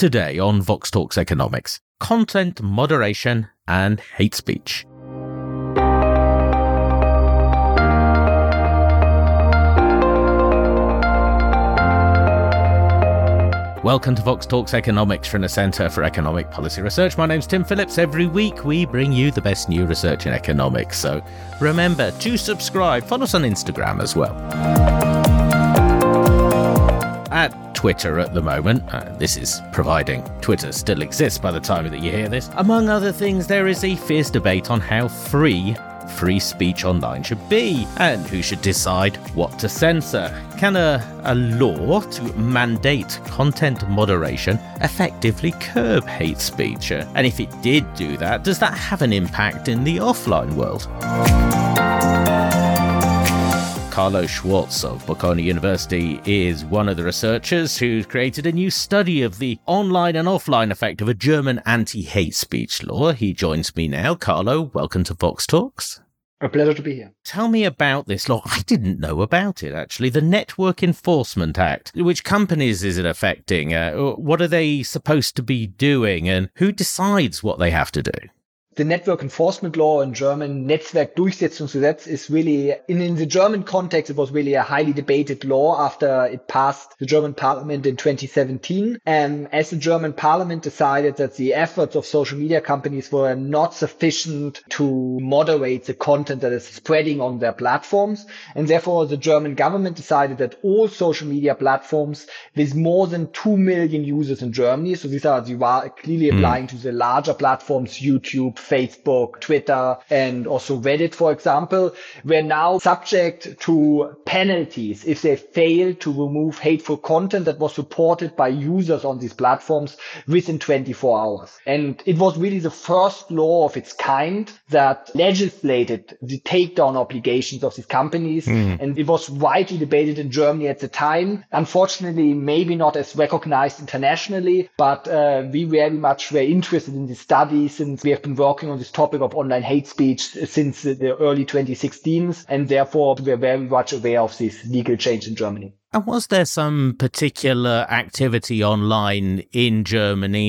Today on Vox Talks Economics, content moderation and hate speech. Welcome to Vox Talks Economics from the Centre for Economic Policy Research. My name's Tim Phillips. Every week we bring you the best new research in economics. So remember to subscribe. Follow us on Instagram as well. At Twitter at the moment, this is providing Twitter still exists by the time that you hear this. Among other things, there is a fierce debate on how free speech online should be and who should decide what to censor. Can a law to mandate content moderation effectively curb hate speech? And if it did do that, does that have an impact in the offline world? Carlo Schwartz of Bocconi University is one of the researchers who's created a new study of the online and offline effect of a German anti-hate speech law. He joins me now. Carlo, welcome to Vox Talks. A pleasure to be here. Tell me about this law. I didn't know about it, actually. The Network Enforcement Act. Which companies is it affecting? What are they supposed to be doing? And who decides what they have to do? The Network Enforcement Law in German, Netzwerkdurchsetzungsgesetz, is really, in the German context, it was really a highly debated law after it passed the German parliament in 2017. As the German parliament decided that the efforts of social media companies were not sufficient to moderate the content that is spreading on their platforms. And therefore, the German government decided that all social media platforms with more than 2 million users in Germany, so these are clearly applying to the larger platforms, YouTube, Facebook, Twitter, and also Reddit, for example, were now subject to penalties if they failed to remove hateful content that was reported by users on these platforms within 24 hours. And it was really the first law of its kind that legislated the takedown obligations of these companies. And it was widely debated in Germany at the time. Unfortunately, maybe not as recognized internationally, but we very much were interested in the study since we have been working on this topic of online hate speech since the early 2016s, and therefore we are very much aware of this legal change in Germany. And was there some particular activity online in Germany,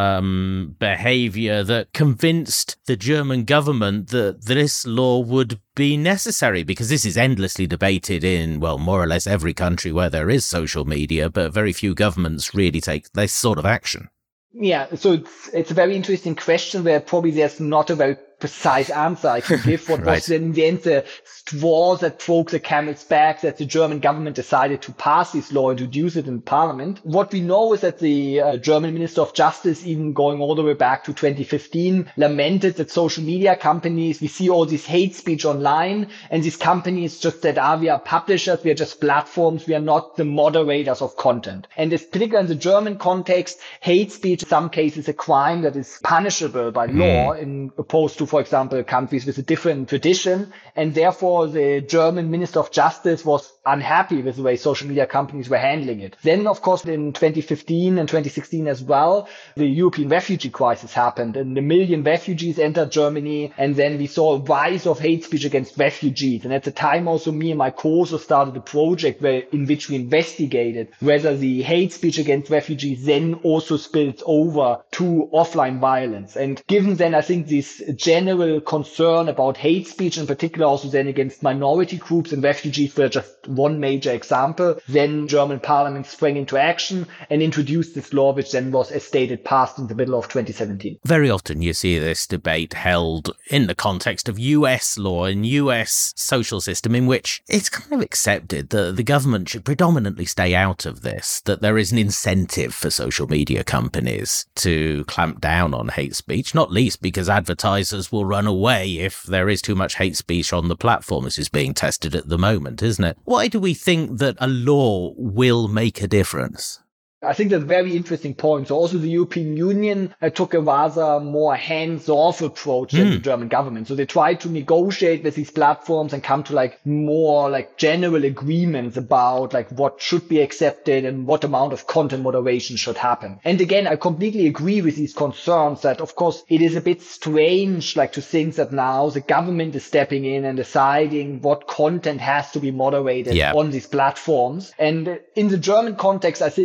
some behaviour that convinced the German government that this law would be necessary? Because this is endlessly debated in, well, more or less every country where there is social media, but very few governments really take this sort of action. Yeah, so it's a very interesting question where probably there's not a very precise answer I can give. What was in the end the straw that broke the camel's back that the German government decided to pass this law and introduce it in parliament? What we know is that the German Minister of Justice, even going all the way back to 2015, lamented that social media companies, we see all this hate speech online, and these companies just said, we are publishers, we are just platforms, we are not the moderators of content. And it's particularly in the German context, hate speech in some cases a crime that is punishable by law in opposed to, for example, countries with a different tradition. And therefore, the German Minister of Justice was unhappy with the way social media companies were handling it. Then, of course, in 2015 and 2016 as well, the European refugee crisis happened and 1 million refugees entered Germany. And then we saw a rise of hate speech against refugees. And at the time, also me and my co-author started a project in which we investigated whether the hate speech against refugees then also spills over to offline violence. And given then, I think, this general concern about hate speech, in particular also then against minority groups and refugees were just one major example. Then German parliament sprang into action and introduced this law, which then was, as stated, passed in the middle of 2017. Very often you see this debate held in the context of US law and US social system in which it's kind of accepted that the government should predominantly stay out of this, that there is an incentive for social media companies to clamp down on hate speech, not least because advertisers will run away if there is too much hate speech on the platform. This is being tested at the moment, isn't it? Why do we think that a law will make a difference? I think that's a very interesting point. So also the European Union took a rather more hands-off approach than the German government. So they tried to negotiate with these platforms and come to more general agreements about what should be accepted and what amount of content moderation should happen. And again, I completely agree with these concerns that, of course, it is a bit strange to think that now the government is stepping in and deciding what content has to be moderated on these platforms. And in the German context, I think the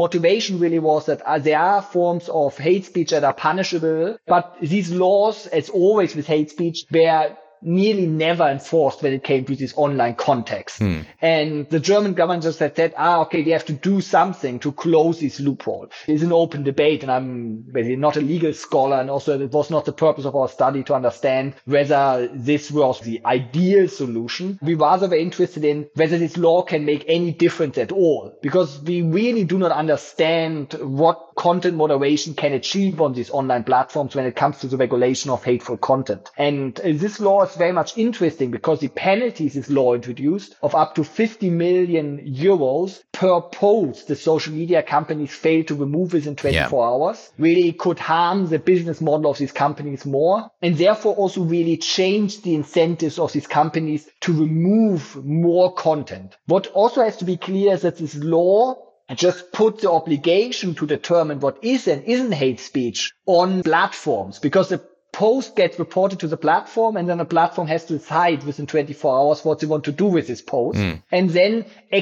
motivation really was that there are forms of hate speech that are punishable, but these laws, as always with hate speech, were nearly never enforced when it came to this online context. And the German government just had said, okay, they have to do something to close this loophole. It's an open debate, and I'm basically not a legal scholar, and also it was not the purpose of our study to understand whether this was the ideal solution. We rather were interested in whether this law can make any difference at all, because we really do not understand what content moderation can achieve on these online platforms when it comes to the regulation of hateful content. And this law is very much interesting because the penalties this law introduced of up to 50 million euros per post the social media companies fail to remove within 24 hours really could harm the business model of these companies more, and therefore also really change the incentives of these companies to remove more content. What also has to be clear is that this law just put the obligation to determine what is and isn't hate speech on platforms, because the post gets reported to the platform, and then the platform has to decide within 24 hours what they want to do with this post. And then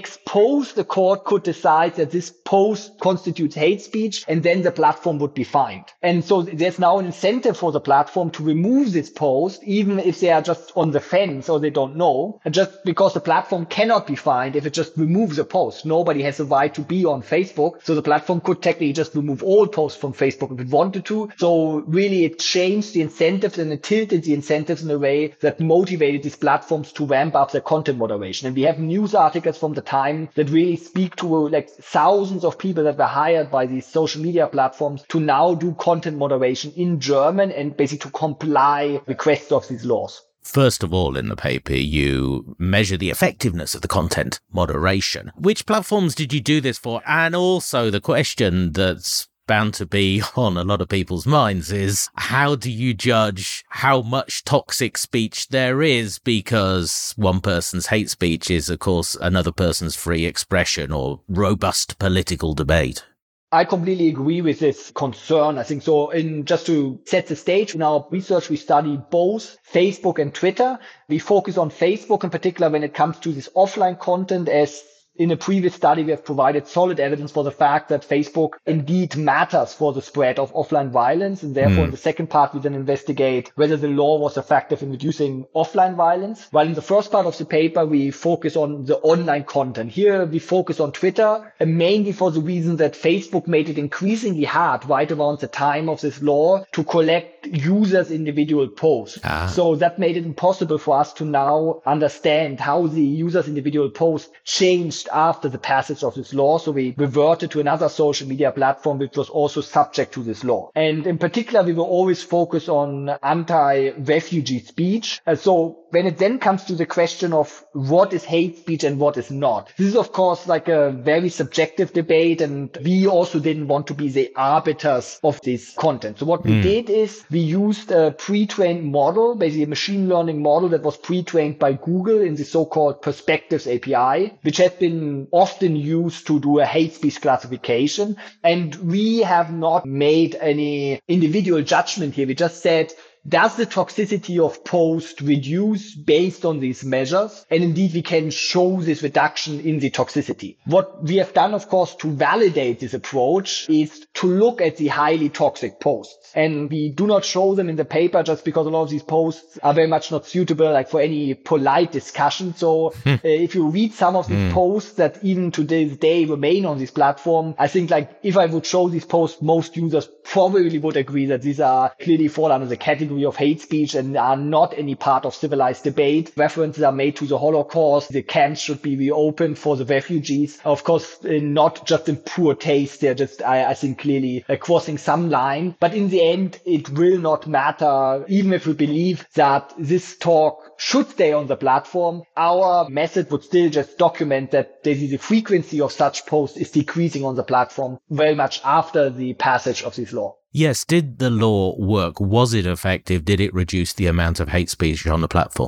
the court could decide that this post constitutes hate speech, and then the platform would be fined. And so there's now an incentive for the platform to remove this post, even if they are just on the fence or they don't know, and just because the platform cannot be fined if it just removes a post. Nobody has a right to be on Facebook, so the platform could technically just remove all posts from Facebook if it wanted to. So really it changed the incentives, and it tilted the incentives in a way that motivated these platforms to ramp up their content moderation. And we have news articles from the time that really speak to like thousands of people that were hired by these social media platforms to now do content moderation in German and basically to comply requests of these laws. First of all, in the paper, you measure the effectiveness of the content moderation. Which platforms did you do this for? And also the question that's bound to be on a lot of people's minds is, how do you judge how much toxic speech there is? Because one person's hate speech is, of course, another person's free expression or robust political debate. I completely agree with this concern. I think so. Just to set the stage, in our research, we study both Facebook and Twitter. We focus on Facebook in particular when it comes to this offline content, as in a previous study, we have provided solid evidence for the fact that Facebook indeed matters for the spread of offline violence. And therefore, in the second part, we then investigate whether the law was effective in reducing offline violence. While in the first part of the paper, we focus on the online content. Here, we focus on Twitter, mainly for the reason that Facebook made it increasingly hard right around the time of this law to collect users' individual posts. So that made it impossible for us to now understand how the users' individual posts changed after the passage of this law. So we reverted to another social media platform which was also subject to this law. And in particular, we will always focus on anti-refugee speech. So when it then comes to the question of what is hate speech and what is not, this is of course like a very subjective debate, and we also didn't want to be the arbiters of this content. So what we did is we used a pre-trained model, basically a machine learning model that was pre-trained by Google in the so-called Perspectives API, which has been often used to do a hate speech classification. And we have not made any individual judgment here. We just said, does the toxicity of post reduce based on these measures? And indeed, we can show this reduction in the toxicity. What we have done, of course, to validate this approach is to look at the highly toxic posts. And we do not show them in the paper just because a lot of these posts are very much not suitable like for any polite discussion. So if you read some of these posts that even to this day remain on this platform, I think like if I would show these posts, most users probably would agree that these are clearly fall under the category of hate speech and are not any part of civilized debate. References are made to the Holocaust. The camps should be reopened for the refugees. Of course, not just in poor taste. They're just, I think, clearly crossing some line. But in the end, it will not matter. Even if we believe that this talk should stay on the platform, our method would still just document that the frequency of such posts is decreasing on the platform very much after the passage of this law. Yes, did the law work? Was it effective? Did it reduce the amount of hate speech on the platform?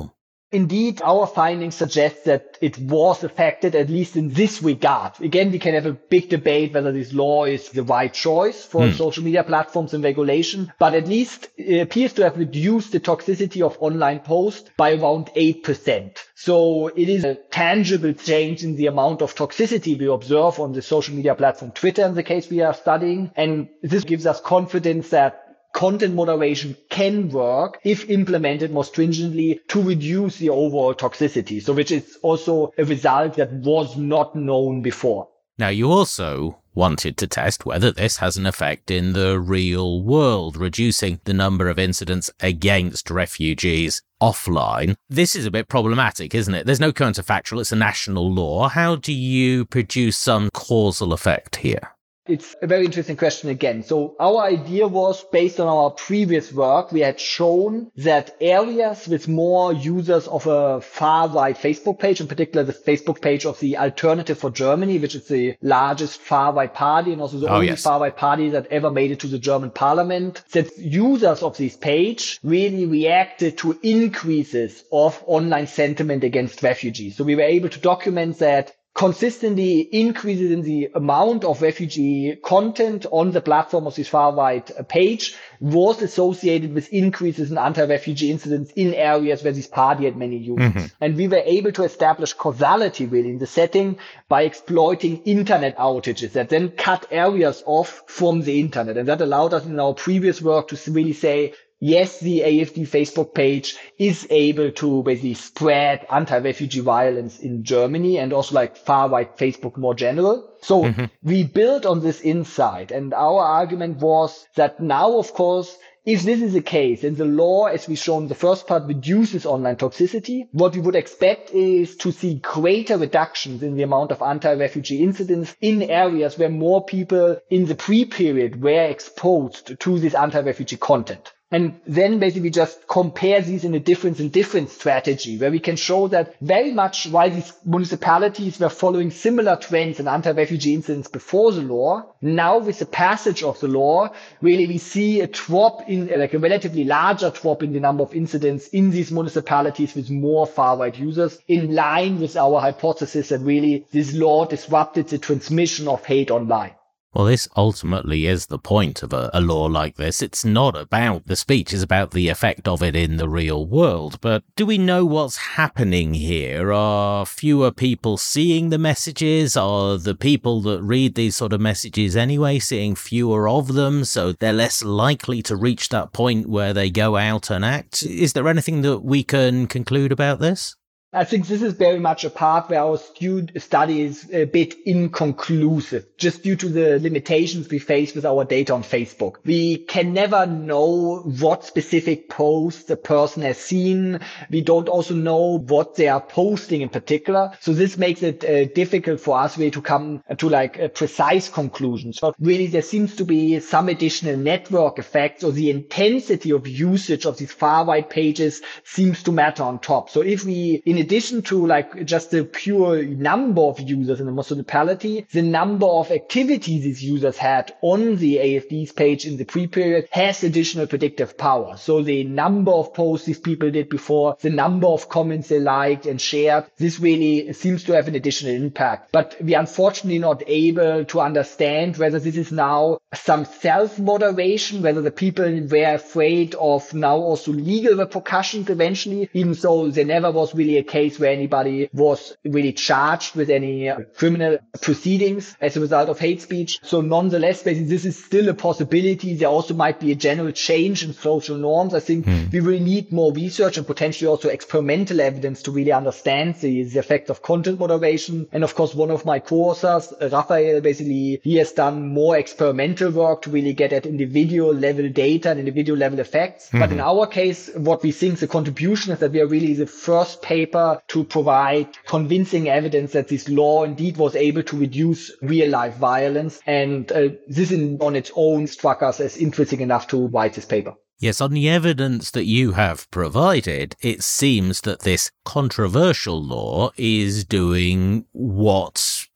Indeed, our findings suggest that it was affected, at least in this regard. Again, we can have a big debate whether this law is the right choice for social media platforms and regulation, but at least it appears to have reduced the toxicity of online posts by around 8%. So it is a tangible change in the amount of toxicity we observe on the social media platform Twitter in the case we are studying. And this gives us confidence that content moderation can work if implemented more stringently to reduce the overall toxicity. So which is also a result that was not known before. Now, you also wanted to test whether this has an effect in the real world, reducing the number of incidents against refugees offline. This is a bit problematic, isn't it? There's no counterfactual. It's a national law. How do you produce some causal effect here? It's a very interesting question again. So our idea was based on our previous work. We had shown that areas with more users of a far-right Facebook page, in particular the Facebook page of the Alternative for Germany, which is the largest far-right party and also the only far-right party that ever made it to the German parliament, that users of this page really reacted to increases of online sentiment against refugees. So we were able to document that consistently increases in the amount of refugee content on the platform of this far-right page was associated with increases in anti-refugee incidents in areas where this party had many users. And we were able to establish causality really in the setting by exploiting internet outages that then cut areas off from the internet. And that allowed us in our previous work to really say, yes, the AfD Facebook page is able to basically spread anti-refugee violence in Germany and also like far-right Facebook more general. So we built on this insight, and our argument was that now, of course, if this is the case and the law, as we shown in the first part, reduces online toxicity, what we would expect is to see greater reductions in the amount of anti-refugee incidents in areas where more people in the pre-period were exposed to this anti-refugee content. And then basically just compare these in a different strategy where we can show that very much while these municipalities were following similar trends in anti-refugee incidents before the law, now with the passage of the law, really we see a drop in like a relatively larger drop in the number of incidents in these municipalities with more far-right users in line with our hypothesis that really this law disrupted the transmission of hate online. Well, this ultimately is the point of a law like this. It's not about the speech, it's about the effect of it in the real world. But do we know what's happening here? Are fewer people seeing the messages? Are the people that read these sort of messages anyway seeing fewer of them, so they're less likely to reach that point where they go out and act? Is there anything that we can conclude about this? I think this is very much a part where our study is a bit inconclusive, just due to the limitations we face with our data on Facebook. We can never know what specific posts a person has seen. We don't also know what they are posting in particular. So this makes it difficult for us really to come to like precise conclusions. But really there seems to be some additional network effects, or the intensity of usage of these far-right pages seems to matter on top. So if we, in addition to like just the pure number of users in the municipality, the number of activities these users had on the AfD's page in the pre-period has additional predictive power. So the number of posts these people did before, the number of comments they liked and shared, this really seems to have an additional impact. But we are unfortunately not able to understand whether this is now some self-moderation, whether the people were afraid of now also legal repercussions eventually, even though there never was really a case where anybody was really charged with any criminal proceedings as a result of hate speech. So nonetheless, basically, this is still a possibility. There also might be a general change in social norms. I think we will need more research and potentially also experimental evidence to really understand the effect of content moderation. And of course, one of my co-authors, Raphael, basically, he has done more experimental work to really get at individual level data and individual level effects. But in our case, what we think the contribution is that we are really the first paper to provide convincing evidence that this law indeed was able to reduce real-life violence. And this on its own struck us as interesting enough to write this paper. Yes, on the evidence that you have provided, it seems that this controversial law is doing what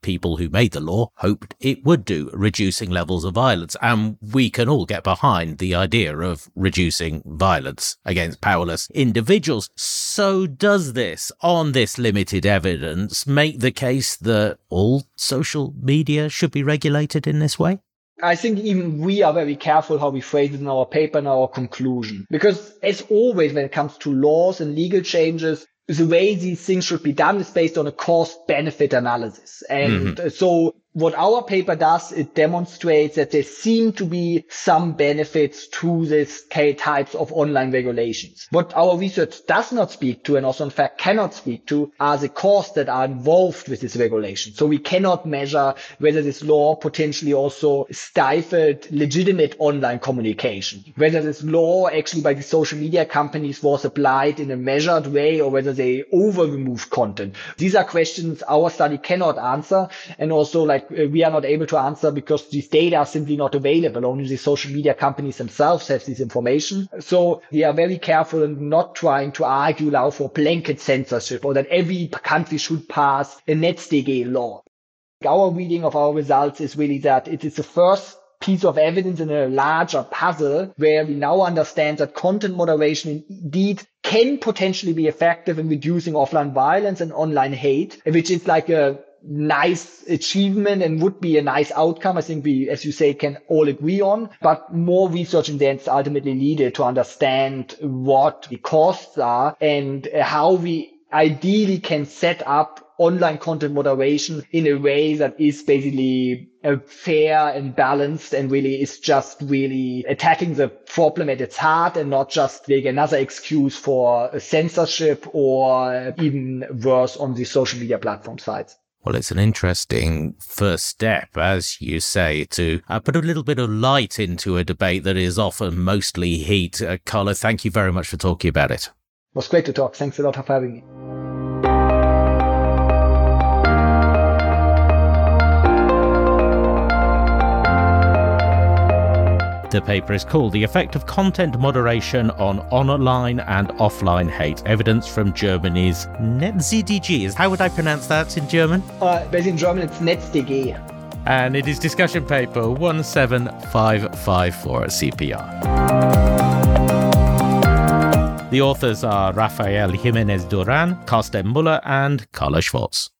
people who made the law hoped it would do, reducing levels of violence. And we can all get behind the idea of reducing violence against powerless individuals. So does this, on this limited evidence, make the case that all social media should be regulated in this way? I think even we are very careful how we phrase it in our paper and our conclusion. Because as always, when it comes to laws and legal changes, the way these things should be done is based on a cost-benefit analysis. And so what our paper does, it demonstrates that there seem to be some benefits to this types of online regulations. What our research does not speak to, and also in fact cannot speak to, are the costs that are involved with this regulation. So we cannot measure whether this law potentially also stifled legitimate online communication, whether this law actually by the social media companies was applied in a measured way, or whether they over-removed content. These are questions our study cannot answer, and also we are not able to answer because these data are simply not available. Only the social media companies themselves have this information. So we are very careful in not trying to argue now for blanket censorship or that every country should pass a NetzDG law. Our reading of our results is really that it is the first piece of evidence in a larger puzzle where we now understand that content moderation indeed can potentially be effective in reducing offline violence and online hate, which is like a nice achievement and would be a nice outcome. I think we, as you say, can all agree on, but more research in the end is ultimately needed to understand what the costs are and how we ideally can set up online content moderation in a way that is basically fair and balanced and really is just really attacking the problem at its heart and not just like another excuse for censorship or even worse on the social media platform sites. Well, it's an interesting first step, as you say, to put a little bit of light into a debate that is often mostly heat. Carlo, thank you very much for talking about it. It was great to talk. Thanks a lot for having me. The paper is called The Effect of Content Moderation on Online and Offline Hate, evidence from Germany's NetzDG. How would I pronounce that in German? Basically in German it's NetzDG. And it is discussion paper 17554 at CPR. The authors are Rafael Jimenez Duran, Carsten Muller and Carlo Schwarz.